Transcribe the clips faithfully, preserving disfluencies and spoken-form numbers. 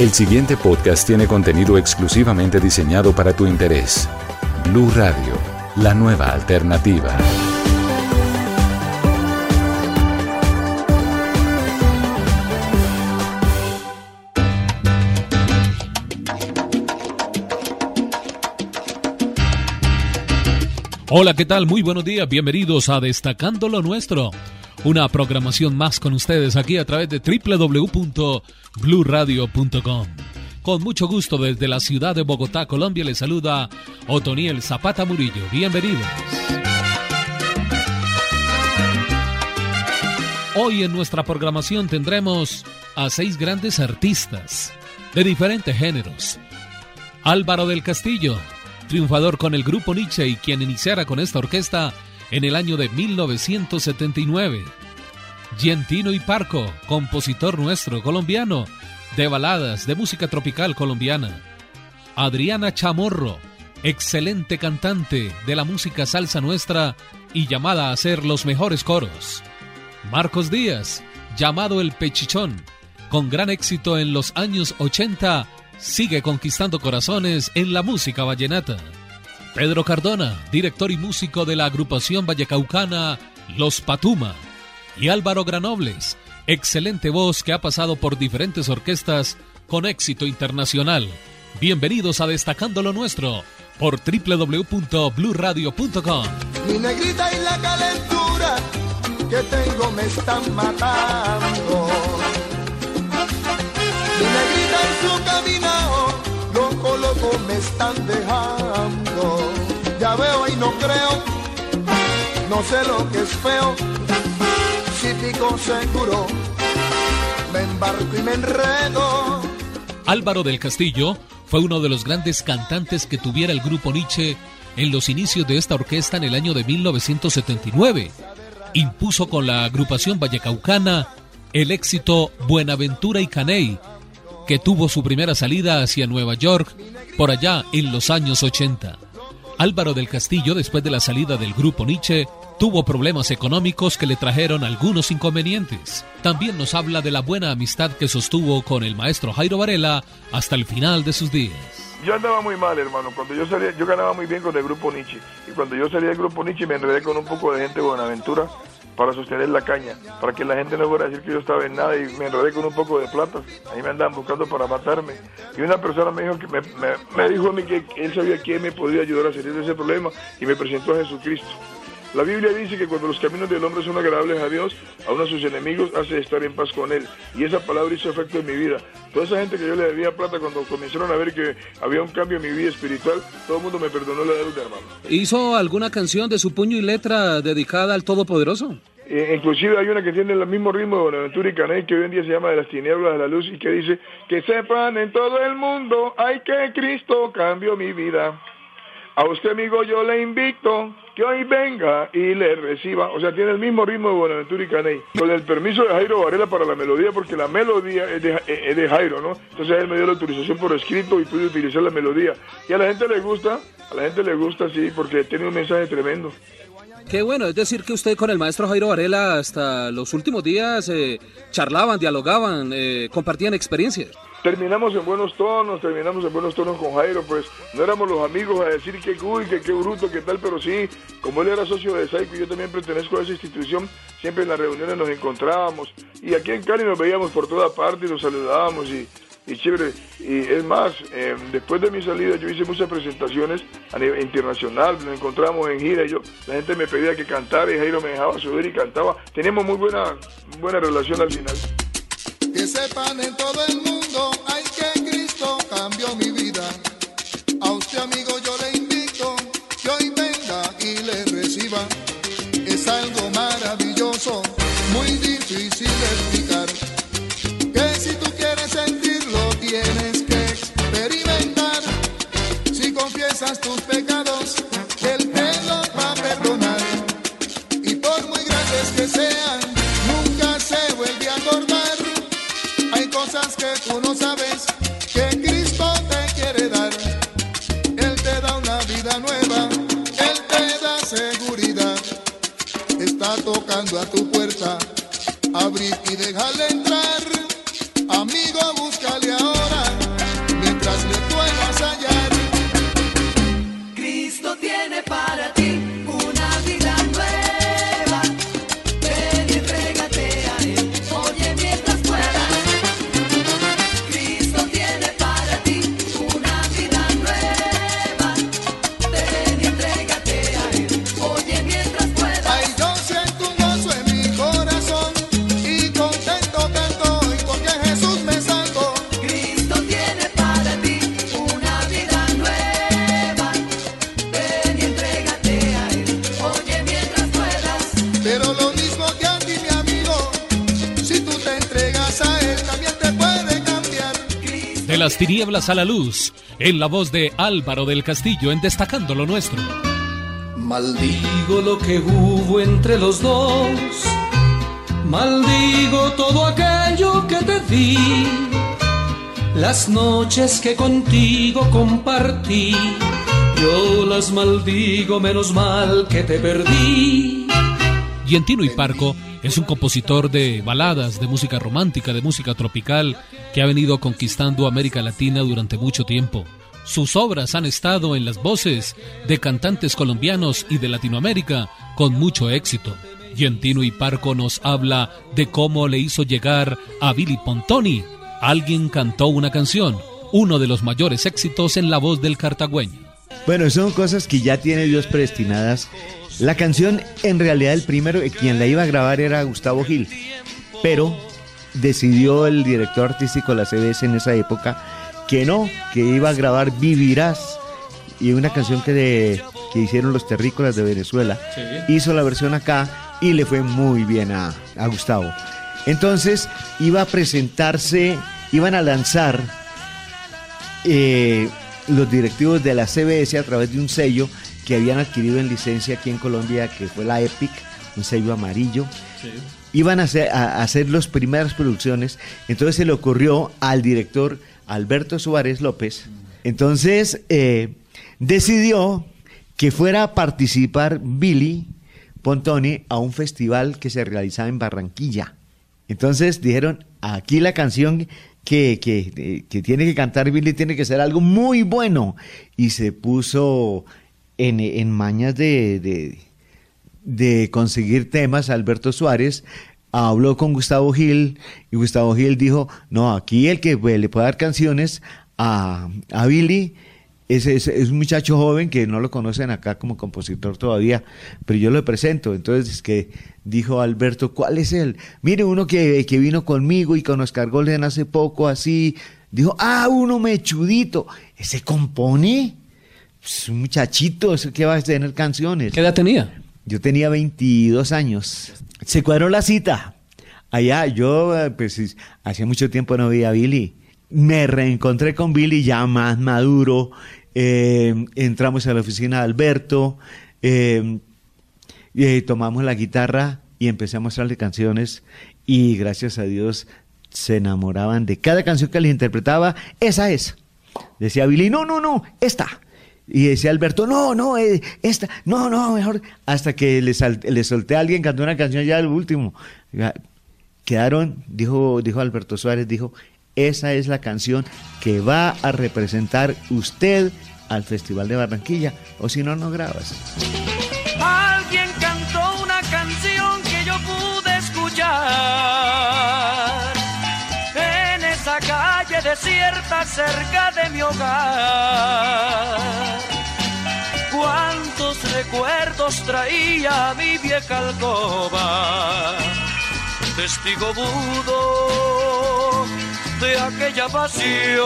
El siguiente podcast tiene contenido exclusivamente diseñado para tu interés. Blue Radio, la nueva alternativa. Hola, ¿qué tal? Muy buenos días, bienvenidos a Destacando lo Nuestro. Una programación más con ustedes aquí a través de doble u doble u doble u punto blue radio punto com. Con mucho gusto desde la ciudad de Bogotá, Colombia, les saluda Otoniel Zapata Murillo. Bienvenidos. Hoy en nuestra programación tendremos a seis grandes artistas de diferentes géneros. Álvaro del Castillo, triunfador con el grupo Nietzsche y quien iniciara con esta orquesta en el año de mil novecientos setenta y nueve. Gentino y Parco, compositor nuestro colombiano de baladas de música tropical colombiana. Adriana Chamorro, excelente cantante de la música salsa nuestra y llamada a hacer los mejores coros. Marcos Díaz, llamado El Pechichón, con gran éxito en los años ochenta, sigue conquistando corazones en la música vallenata. Pedro Cardona, director y músico de la agrupación vallecaucana Los Patuma. Y Álvaro Granobles, excelente voz que ha pasado por diferentes orquestas con éxito internacional. Bienvenidos a Destacando lo Nuestro por doble u doble u doble u punto blue radio punto com. Mi negrita y la calentura que tengo me están matando. Mi negrita en su caminado, loco, loco me están dejando. Ya veo y no creo, no sé lo que es feo. Si pico seguro, me embarco y me enredo. Álvaro del Castillo fue uno de los grandes cantantes que tuviera el grupo Nietzsche en los inicios de esta orquesta en el año de mil novecientos setenta y nueve. Impuso con la agrupación vallecaucana el éxito Buenaventura y Caney, que tuvo su primera salida hacia Nueva York por allá en los años ochenta. Álvaro del Castillo, después de la salida del grupo Nietzsche, tuvo problemas económicos que le trajeron algunos inconvenientes. También nos habla de la buena amistad que sostuvo con el maestro Jairo Varela hasta el final de sus días. Yo andaba muy mal, hermano. Cuando yo salía, yo ganaba muy bien con el grupo Nietzsche. Y cuando yo salí del grupo Nietzsche me enredé con un poco de gente de Buenaventura para sostener la caña, para que la gente no fuera a decir que yo estaba en nada, y me enredé con un poco de plata. Ahí me andaban buscando para matarme. Y una persona me dijo que me, me, me dijo a mí que él sabía quién me podía ayudar a salir de ese problema y me presentó a Jesucristo. La Biblia dice que cuando los caminos del hombre son agradables a Dios, aún a sus enemigos hace estar en paz con él. Y esa palabra hizo efecto en mi vida. Toda esa gente que yo le debía plata, cuando comenzaron a ver que había un cambio en mi vida espiritual, todo el mundo me perdonó la deuda, hermano. ¿Hizo alguna canción de su puño y letra dedicada al Todopoderoso? Eh, inclusive hay una que tiene el mismo ritmo de Buenaventura y Caney, que hoy en día se llama De las tinieblas a la luz, y que dice: que sepan en todo el mundo, ay, que Cristo cambió mi vida. A usted, amigo, yo le invito que hoy venga y le reciba. O sea, tiene el mismo ritmo de Buenaventura y Caney. Con el permiso de Jairo Varela para la melodía, porque la melodía es de, es de Jairo, ¿no? Entonces él me dio la autorización por escrito y pude utilizar la melodía. Y a la gente le gusta, a la gente le gusta, sí, porque tiene un mensaje tremendo. Qué bueno, es decir que usted con el maestro Jairo Varela hasta los últimos días eh, charlaban, dialogaban, eh, compartían experiencias. Terminamos en buenos tonos, terminamos en buenos tonos con Jairo, pues no éramos los amigos a decir que uy, que qué bruto, qué tal, pero sí, como él era socio de Saico y yo también pertenezco a esa institución, siempre en las reuniones nos encontrábamos, y aquí en Cali nos veíamos por toda parte y nos saludábamos, y, y chévere. Y es más, eh, después de mi salida yo hice muchas presentaciones a nivel internacional, nos encontrábamos en gira, y yo, la gente me pedía que cantara y Jairo me dejaba subir y cantaba. Teníamos muy buena, buena relación al final. Que sepan en todo el mundo, ay, que Cristo cambió mi vida. A usted, amigo, yo le invito que hoy venga y le reciba. Es algo maravilloso, muy difícil de explicar. Que si tú quieres sentirlo, tienes que experimentar. Si confiesas tus pecados, Él te los va a perdonar. Y por muy grandes que sean, nunca se vuelve a acordar. Hay cosas que tú no sabes que Cristo te quiere dar. Él te da una vida nueva, Él te da seguridad. Está tocando a tu puerta, abrir y dejarle entrar. Amigo, búscale ahora. las tinieblas a la luz, en la voz de Álvaro del Castillo en Destacando lo Nuestro. Maldigo lo que hubo entre los dos, maldigo todo aquello que te di, las noches que contigo compartí, yo las maldigo, menos mal que te perdí. Gientino y Parco es un compositor de baladas, de música romántica, de música tropical, que ha venido conquistando América Latina durante mucho tiempo. Sus obras han estado en las voces de cantantes colombianos y de Latinoamérica con mucho éxito. Gientino y Parco nos habla de cómo le hizo llegar a Billy Pontoni. Alguien cantó una canción, uno de los mayores éxitos en la voz del cartagüeño. Bueno, son cosas que ya tiene Dios predestinadas. La canción, en realidad, el primero, quien la iba a grabar era Gustavo Gil, pero decidió el director artístico de la C B S en esa época que no, que iba a grabar Vivirás, y una canción que, de, que hicieron los terrícolas de Venezuela. Sí. Hizo la versión acá y le fue muy bien a, a Gustavo. Entonces iba a presentarse, iban a lanzar eh, los directivos de la C B S a través de un sello que habían adquirido en licencia aquí en Colombia, que fue la Epic, un sello amarillo. Sí. Iban a hacer, a, a hacer las primeras producciones, entonces se le ocurrió al director Alberto Suárez López, entonces eh, decidió que fuera a participar Billy Pontoni a un festival que se realizaba en Barranquilla. Entonces dijeron, aquí la canción que, que, que tiene que cantar Billy tiene que ser algo muy bueno, y se puso en, en mañas de, de, de conseguir temas. Alberto Suárez habló con Gustavo Gil y Gustavo Gil dijo, no, aquí el que pues, le puede dar canciones a, a Billy es, es, es un muchacho joven que no lo conocen acá como compositor todavía, pero yo lo presento. Entonces es que dijo Alberto, ¿cuál es él? Mire, uno que, que vino conmigo y con Oscar Golden hace poco así, dijo, ah, uno mechudito, ese compone, pues, un muchachito, ¿eso qué va a tener canciones? ¿Qué edad tenía? Yo tenía veintidós años. Se cuadró la cita. Allá yo, pues, hacía mucho tiempo no veía a Billy. Me reencontré con Billy ya más maduro. Eh, entramos a la oficina de Alberto. Eh, eh, tomamos la guitarra y empecé a mostrarle canciones. Y gracias a Dios se enamoraban de cada canción que les interpretaba. Esa es. Decía Billy, no, no, no, esta. Y decía Alberto, no, no, eh, esta, no, no, mejor. Hasta que le, sal, le solté a alguien, cantó una canción ya el último. Quedaron, dijo, dijo Alberto Suárez, dijo, esa es la canción que va a representar usted al Festival de Barranquilla, o si no, no grabas. Alguien cantó una canción que yo pude escuchar en esa calle desierta cerca de mi hogar. Cuántos recuerdos traía mi vieja alcoba, testigo mudo de aquella pasión.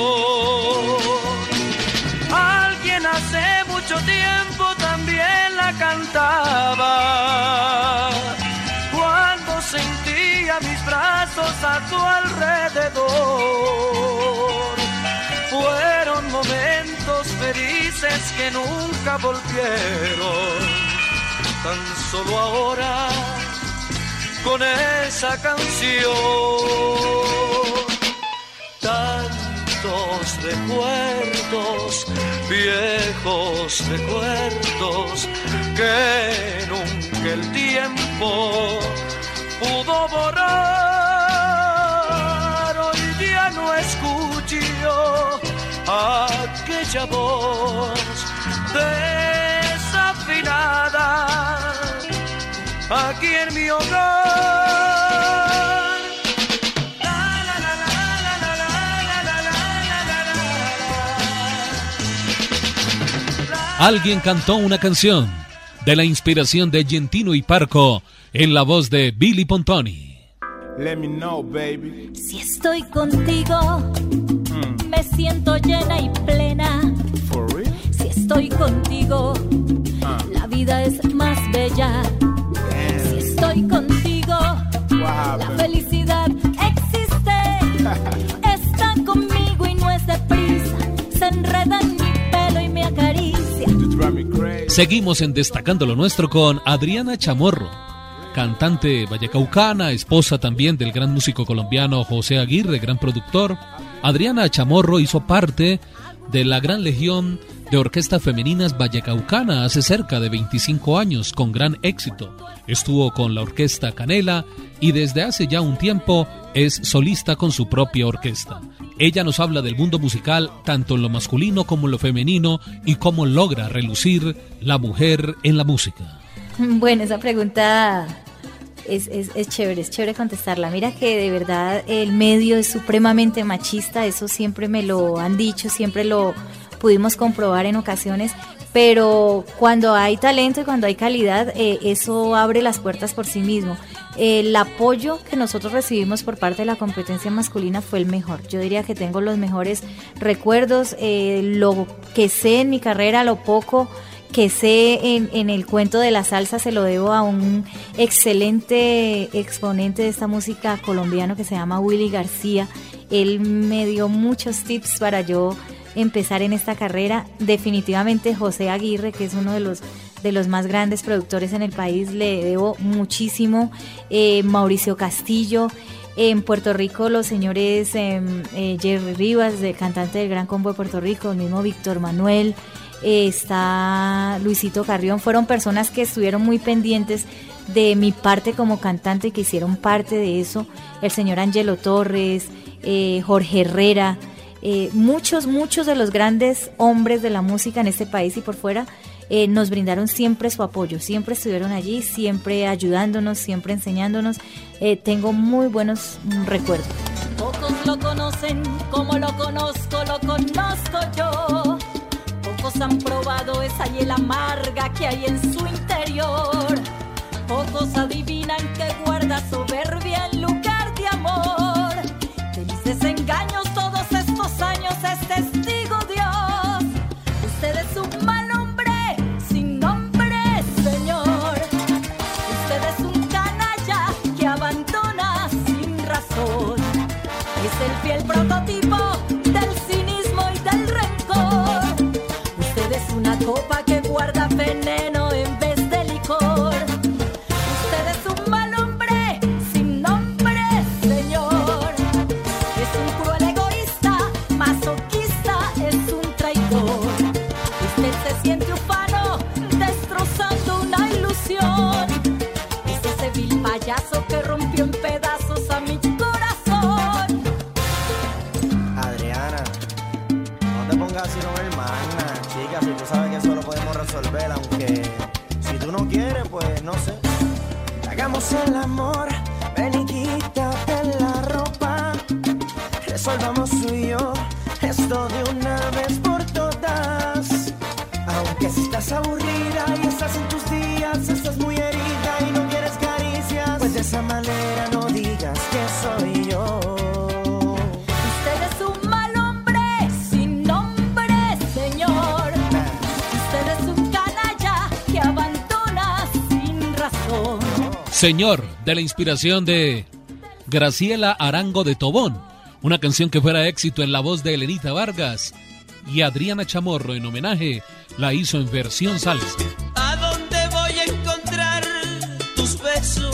Alguien hace mucho tiempo también la cantaba, cuando sentía mis brazos a tu alrededor. Fueron momentos felices que nunca volvieron, tan solo ahora con esa canción. Tantos recuerdos, viejos recuerdos, que nunca el tiempo pudo borrar. Hoy ya no escucho aquella voz desafinada aquí en mi hogar. Alguien cantó una canción de la inspiración de Gientino y Parco en la voz de Billy Pontoni. Let me know, baby. Si estoy contigo, mm. me siento llena y plena. For real? Si estoy contigo, uh. la vida es más bella. Damn. Si estoy contigo, la felicidad existe. Está conmigo y no Seguimos en Destacando lo Nuestro con Adriana Chamorro, cantante vallecaucana, esposa también del gran músico colombiano José Aguirre, gran productor. Adriana Chamorro hizo parte de la gran legión de orquestas femeninas vallecaucana hace cerca de veinticinco años, con gran éxito. Estuvo con la Orquesta Canela y desde hace ya un tiempo es solista con su propia orquesta. Ella nos habla del mundo musical, tanto en lo masculino como en lo femenino, y cómo logra relucir la mujer en la música. Bueno, esa pregunta es, es, es chévere, es chévere contestarla. Mira que de verdad el medio es supremamente machista, eso siempre me lo han dicho, siempre lo pudimos comprobar en ocasiones, pero cuando hay talento y cuando hay calidad, eh, eso abre las puertas por sí mismo. El apoyo que nosotros recibimos por parte de la competencia masculina fue el mejor. Yo diría que tengo los mejores recuerdos, eh, lo que sé en mi carrera, lo poco que sé en, en el cuento de la salsa se lo debo a un excelente exponente de esta música colombiano que se llama Willy García. Él me dio muchos tips para yo empezar en esta carrera. Definitivamente José Aguirre, que es uno de los de los más grandes productores en el país, le debo muchísimo. eh, Mauricio Castillo, en Puerto Rico los señores eh, eh, Jerry Rivas, de cantante del Gran Combo de Puerto Rico, el mismo Víctor Manuel, eh, está Luisito Carrión, fueron personas que estuvieron muy pendientes de mi parte como cantante y que hicieron parte de eso. El señor Angelo Torres, eh, Jorge Herrera, eh, muchos, muchos de los grandes hombres de la música en este país y por fuera, Eh, nos brindaron siempre su apoyo, siempre estuvieron allí, siempre ayudándonos, siempre enseñándonos. Eh, tengo muy buenos mm, recuerdos. Pocos lo conocen como lo conozco, lo conozco yo. Pocos han probado esa hiel amarga que hay en su interior. Pocos adivinan que guarda soberbia en lugar de amor. De mis desengaños todos estos años es testigo Dios. Usted es un mal hombre sin nombre, señor. Usted es un canalla que abandona sin razón. Es el fiel prototipo del cinismo y del rencor. Usted es una copa que guarda veneno en vez de licor. Usted es un mal hombre sin nombre, señor. Es un cruel egoísta, masoquista, es un traidor. Usted se siente ufano, destrozando una ilusión. Es ese vil payaso que rompió en pedazos a mi corazón. Adriana, no te pongas así, no hermana. Chica, si tú sabes que eso lo podemos resolver, aunque si tú no quieres, pues no sé. Hagamos el amor, ven y quítate la ropa. Resolvamos tú y yo esto de una vez por todas. Aunque si estás aburrida y estás en tus días, estás muy herida y no quieres caricias, pues de esa manera no digas que soy yo. Usted es un mal hombre sin nombre, señor. Usted es un canalla que abandona sin razón. Señor, de la inspiración de Graciela Arango de Tobón, una canción que fuera éxito en la voz de Elenita Vargas, y Adriana Chamorro en homenaje la hizo en versión salsa. ¿A dónde voy a encontrar tus besos?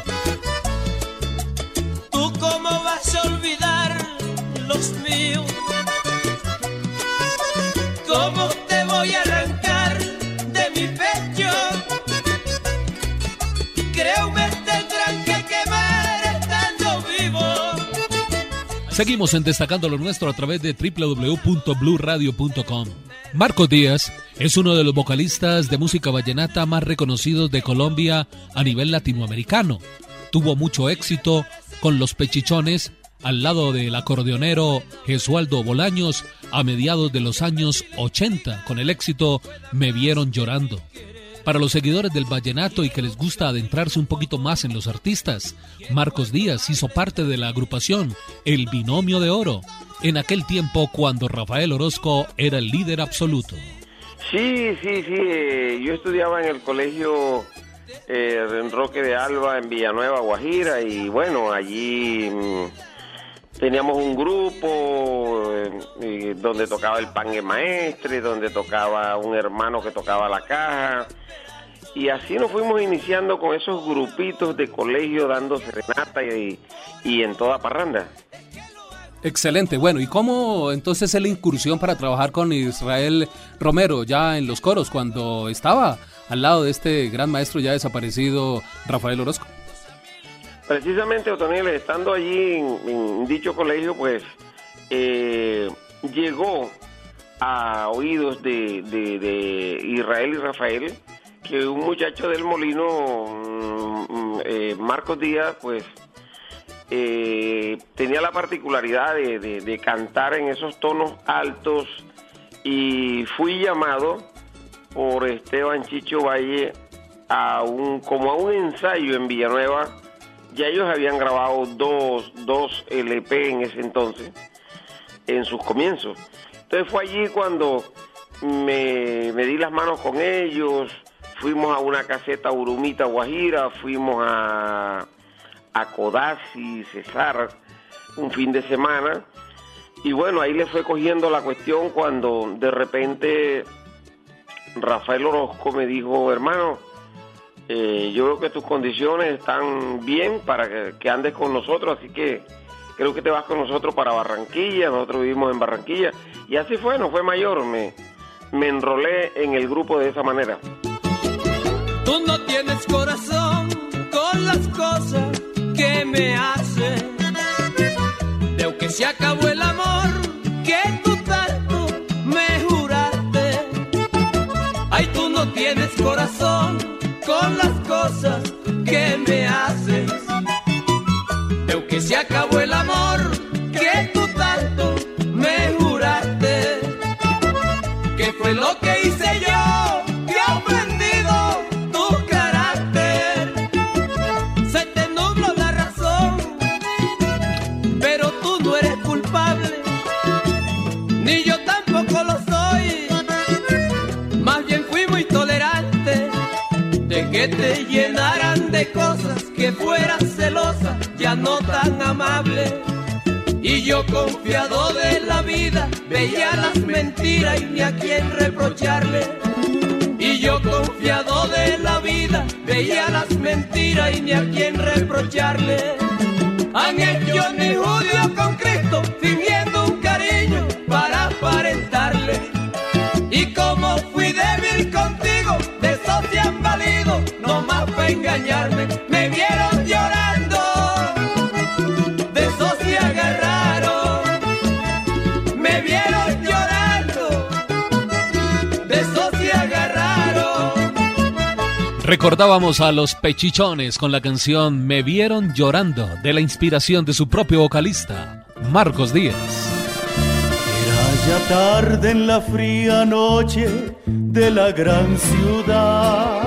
¿Tú cómo vas a olvidar los míos? ¿Cómo te voy a arrancar de mi pecho? Creo me tendrán que quemar estando vivo. Seguimos en Destacando lo Nuestro a través de doble u doble u doble u punto blue radio punto com. Marcos Díaz es uno de los vocalistas de música vallenata más reconocidos de Colombia a nivel latinoamericano. Tuvo mucho éxito con Los Pechichones al lado del acordeonero Gesualdo Bolaños a mediados de los años ochenta con el éxito Me Vieron Llorando. Para los seguidores del vallenato y que les gusta adentrarse un poquito más en los artistas, Marcos Díaz hizo parte de la agrupación El Binomio de Oro, en aquel tiempo cuando Rafael Orozco era el líder absoluto. Sí, sí, sí, eh, yo estudiaba en el colegio eh, en Roque de Alba, en Villanueva, Guajira, y bueno, allí mmm, teníamos un grupo, eh, eh, donde tocaba el pangue maestre, donde tocaba un hermano que tocaba la caja. Y así nos fuimos iniciando con esos grupitos de colegio dando serenata y, y en toda parranda. Excelente, bueno, ¿y cómo entonces es la incursión para trabajar con Israel Romero ya en los coros cuando estaba al lado de este gran maestro ya desaparecido Rafael Orozco? Precisamente, Otoniel, estando allí en, en dicho colegio, pues eh, llegó a oídos de, de, de Israel y Rafael que un muchacho del Molino, mm, eh, Marcos Díaz, pues eh, tenía la particularidad de, de, de cantar en esos tonos altos, y fui llamado por Esteban Chicho Valle a un, como a un ensayo en Villanueva. Ya ellos habían grabado dos, dos L P en ese entonces, en sus comienzos. Entonces fue allí cuando me, me di las manos con ellos, fuimos a una caseta Urumita Guajira, fuimos a, a Codazzi, Cesar, un fin de semana, y bueno, ahí le fue cogiendo la cuestión cuando de repente Rafael Orozco me dijo: hermano, eh, yo creo que tus condiciones están bien para que, que andes con nosotros, así que creo que te vas con nosotros para Barranquilla. Nosotros vivimos en Barranquilla, y así fue, no fue mayor, me, me enrolé en el grupo de esa manera. Tú no tienes corazón con las cosas que me haces. De que se acabó el amor que tú tanto me juraste. Ay, tú no tienes corazón con las cosas que me haces. De que se acabó el amor que tú tanto me juraste. ¿Qué fue lo que hice yo? Que he ofendido tu carácter. Se te nubló la razón, pero tú no eres culpable, ni yo tampoco lo soy. Más bien fui muy tolerante de que te llenaran de cosas, que fueras celosa, ya no tan amable. Y yo, confiado de la vida, veía las mentiras y ni a quién reprocharle. Y yo, confiado de la vida, veía las mentiras y ni a quién reprocharle. Han hecho mi judío con Cristo, fingiendo un cariño para aparentarle. Y como fui débil contigo, de eso se han valido, no más para engañarme. Me vieron llorando, de eso se agarraron. Me vieron llorando, de eso se agarraron. Recordábamos a Los Pechichones con la canción Me Vieron Llorando, de la inspiración de su propio vocalista, Marcos Díaz. Era ya tarde en la fría noche de la gran ciudad.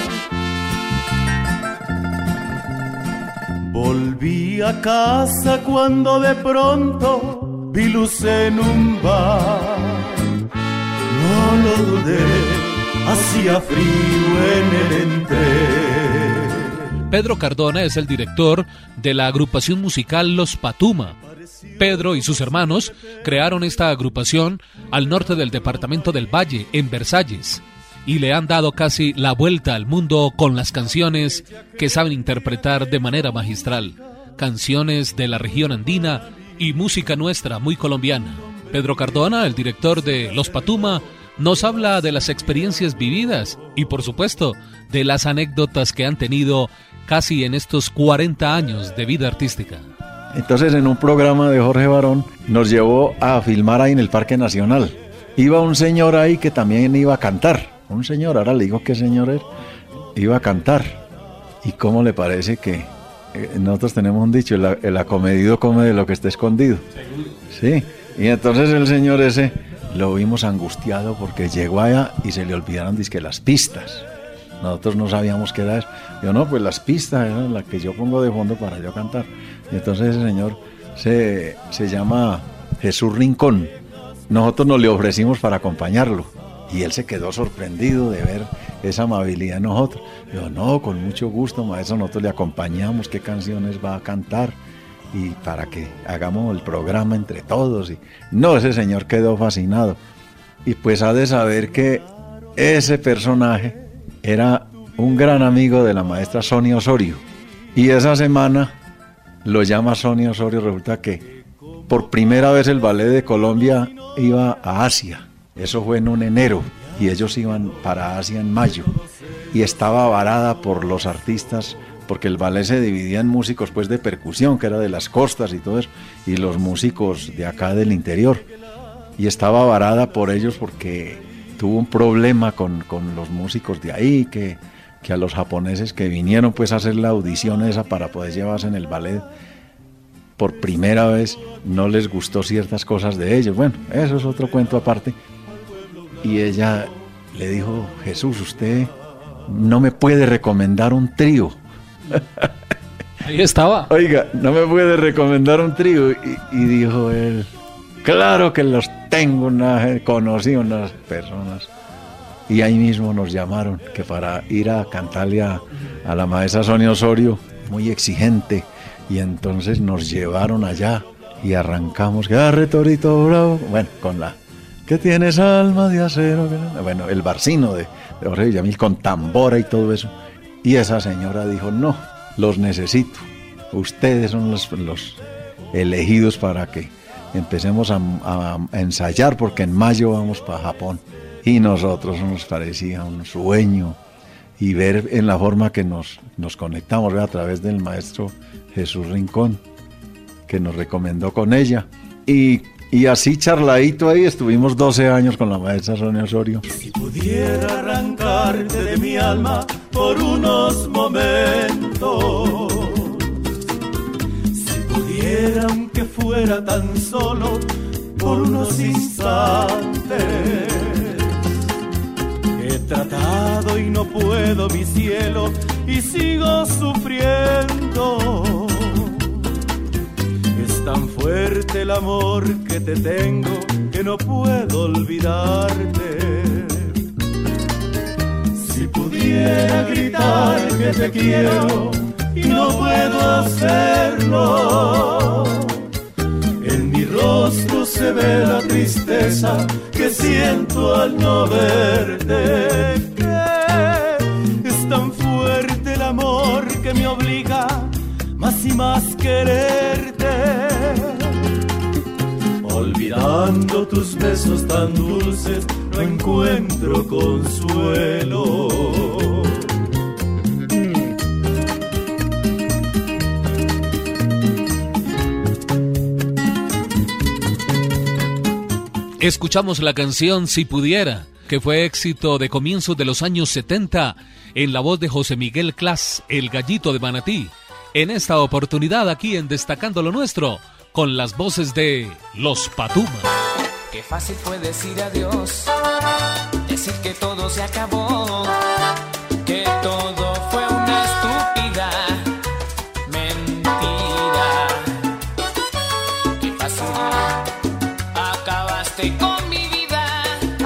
Volví a casa cuando de pronto vi luz en un bar. No lo dudé, hacía frío en el entré. Pedro Cardona es el director de la agrupación musical Los Patuma. Pedro y sus hermanos crearon esta agrupación al norte del departamento del Valle, en Versalles, y le han dado casi la vuelta al mundo con las canciones que saben interpretar de manera magistral, canciones de la región andina y música nuestra muy colombiana. Pedro Cardona, el director de Los Patuma, nos habla de las experiencias vividas y, por supuesto, de las anécdotas que han tenido casi en estos cuarenta años de vida artística. Entonces, en un programa de Jorge Barón, nos llevó a filmar ahí en el Parque Nacional. Iba un señor ahí que también iba a cantar. Un señor, ahora le digo qué señor era, iba a cantar. ¿Y cómo le parece que eh, nosotros tenemos un dicho, el, el acomedido come de lo que está escondido? Sí, y entonces el señor ese lo vimos angustiado porque llegó allá y se le olvidaron dizque las pistas. Nosotros no sabíamos qué era eso. Yo no, pues las pistas eran las que yo pongo de fondo para yo cantar. Y entonces ese señor se, se llama Jesús Rincón. Nosotros nos le ofrecimos para acompañarlo. Y él se quedó sorprendido de ver esa amabilidad en nosotros. Yo, no, con mucho gusto, maestro, nosotros le acompañamos, qué canciones va a cantar. y para que hagamos el programa entre todos. Y no, ese señor quedó fascinado. Y pues ha de saber que ese personaje era un gran amigo de la maestra Sonia Osorio. Y esa semana lo llama Sonia Osorio, resulta que por primera vez el Ballet de Colombia iba a Asia. Eso fue en un enero y ellos iban para Asia en mayo. Y estaba varada por los artistas, porque el ballet se dividía en músicos pues de percusión, que era de las costas y todo eso, y los músicos de acá del interior. Y estaba varada por ellos porque tuvo un problema con, con los músicos de ahí, que, que a los japoneses que vinieron pues a hacer la audición esa para poder llevarse en el ballet, por primera vez no les gustó ciertas cosas de ellos. Bueno, eso es otro cuento aparte. Y ella le dijo: Jesús, usted no me puede recomendar un trío. Ahí estaba. Oiga, no me puede recomendar un trío. Y, y dijo él: claro que los tengo, una, conocí unas personas. Y ahí mismo nos llamaron, que para ir a cantarle a, a la maestra Sonia Osorio, muy exigente. Y entonces nos llevaron allá y arrancamos, que arre torito bravo, bueno, con la que tienes alma de acero, bueno, el barcino de, de Jorge Villamil con tambora y todo eso. Y esa señora dijo: no, los necesito, ustedes son los, los elegidos para que empecemos a, a, a ensayar, porque en mayo vamos para Japón. Y nosotros nos parecía un sueño, y ver en la forma que nos, nos conectamos, ¿ve? A través del maestro Jesús Rincón, que nos recomendó con ella. Y, y así charladito ahí estuvimos doce años con la maestra Sonia Osorio. Si pudiera arrancarte de mi alma por unos momentos, si pudiera, aunque fuera tan solo por unos instantes, he tratado y no puedo, mi cielo, y sigo sufriendo. Es tan fuerte el amor que te tengo que no puedo olvidarte. Si pudiera gritar que te quiero y no puedo hacerlo, en mi rostro se ve la tristeza que siento al no verte. Que es tan fuerte el amor que me obliga más y más quererte. Olvidando tus besos tan dulces, no encuentro consuelo. Escuchamos la canción Si Pudiera, que fue éxito de comienzos de los años setenta, en la voz de José Miguel Clas, el gallito de Manatí. En esta oportunidad aquí en Destacando lo Nuestro, con las voces de Los Patuma. Qué fácil fue decir adiós, decir que todo se acabó, que todo fue una estúpida mentira. Qué fácil acabaste con mi vida.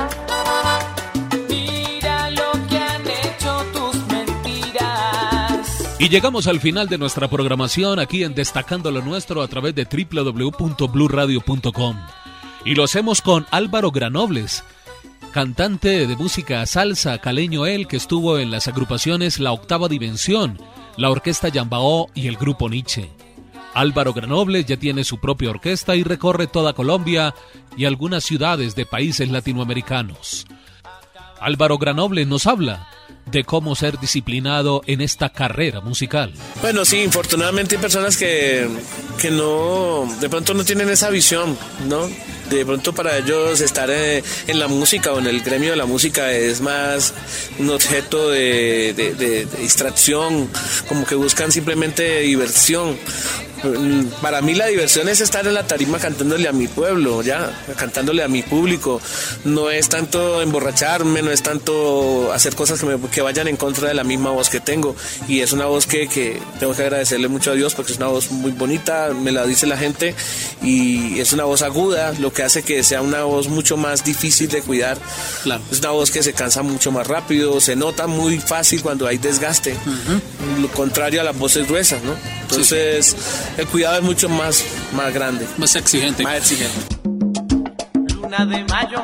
Mira lo que han hecho tus mentiras. Y llegamos al final de nuestra programación aquí en Destacando lo Nuestro a través de doble u doble u doble u punto blue radio punto com. Y lo hacemos con Álvaro Granobles, cantante de música salsa, caleño él, que estuvo en las agrupaciones La Octava Dimensión, la Orquesta Yambao y el Grupo Nietzsche. Álvaro Granobles ya tiene su propia orquesta y recorre toda Colombia y algunas ciudades de países latinoamericanos. Álvaro Granobles nos habla de cómo ser disciplinado en esta carrera musical. Bueno, sí, infortunadamente hay personas que, que no, de pronto no tienen esa visión, ¿no? De pronto para ellos estar en, en la música o en el gremio de la música es más un objeto de, de, de, de distracción, como que buscan simplemente diversión. Para mí la diversión es estar en la tarima cantándole a mi pueblo, ya, cantándole a mi público. No es tanto emborracharme, no es tanto hacer cosas que, me, que vayan en contra de la misma voz que tengo. Y es una voz que, que tengo que agradecerle mucho a Dios, porque es una voz muy bonita, me la dice la gente, y es una voz aguda, lo que hace que sea una voz mucho más difícil de cuidar. Claro. Es una voz que se cansa mucho más rápido, se nota muy fácil cuando hay desgaste, uh-huh. Lo contrario a las voces gruesas, ¿no? Entonces... Sí. el cuidado es mucho más, más grande. Más exigente. Más exigente. Luna de mayo,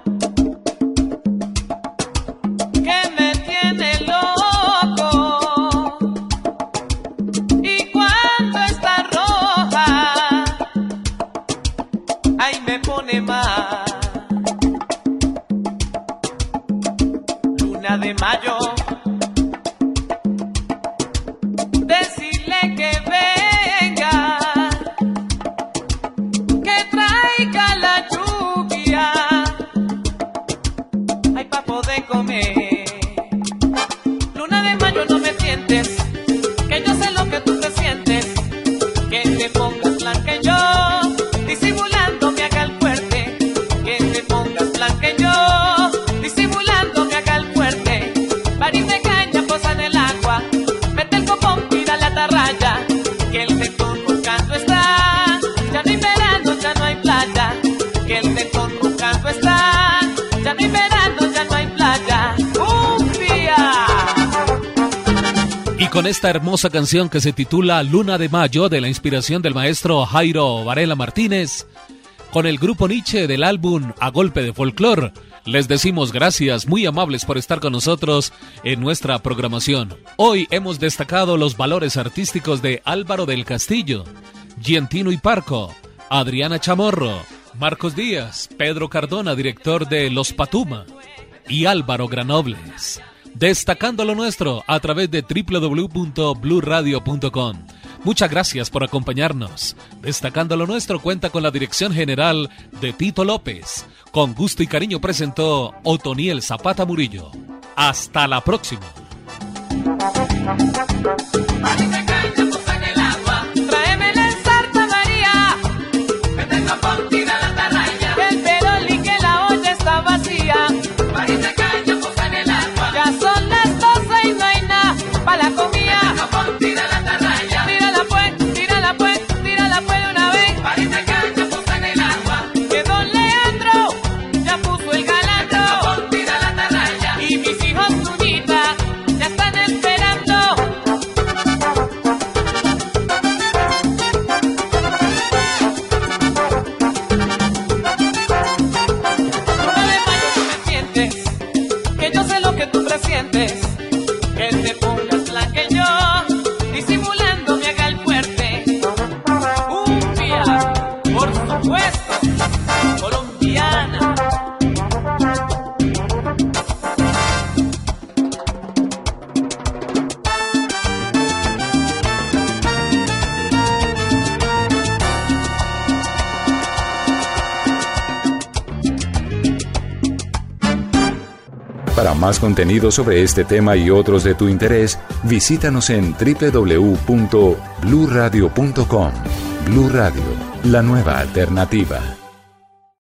que me tiene loco, y cuando está roja, ahí me pone mal. Luna de mayo, decirle que venga, que traiga la lluvia, ay, pa' poder comer. Luna de mayo, no me sientes, que yo sé lo que tú te sientes, que te pongas blanca y yo, disimulando me haga el fuerte, que te pongas blanca y yo, disimulando me haga el fuerte. París de caña, posa en el agua, mete el copón, tira la atarraya, que el tentón roncando está, ya no hay verano, ya no hay playa, que el tentón roncando está, ya no hay verano, ya no hay playa, ¡cumbia! Y con esta hermosa canción que se titula Luna de Mayo, de la inspiración del maestro Jairo Varela Martínez, con el grupo Nietzsche del álbum A Golpe de Folclor, les decimos gracias, muy amables por estar con nosotros en nuestra programación. Hoy hemos destacado los valores artísticos de Álvaro del Castillo, Gientino y Parco, Adriana Chamorro, Marcos Díaz, Pedro Cardona, director de Los Patuma, y Álvaro Granobles. Destacando lo nuestro a través de doble u doble u doble u punto blue radio punto com. Muchas gracias por acompañarnos. Destacando lo nuestro cuenta con la dirección general de Tito López. Con gusto y cariño presentó Otoniel Zapata Murillo. Hasta la próxima. Tráeme la ensarta, María, que te copón, tira la atarraya, que el perol y que la olla está vacía. París de caña, posa en el agua, ya son las doce y no hay nada pa' la comida. Copón, tira la atarraya, tírala pues, tírala pues, tírala pues de una vez. París de caña, posa en el agua, que don Leandro ya puso el galandro. Copón, tira la atarraya, y mis hijos Zunita ya están esperando. Que yo sé lo que tú presientes, que te pongas blanca y yo, disimulando me haga el fuerte. Un día, por supuesto, colombiana. Para más contenido sobre este tema y otros de tu interés, visítanos en doble u doble u doble u punto blue radio punto com. Blue Radio, la nueva alternativa.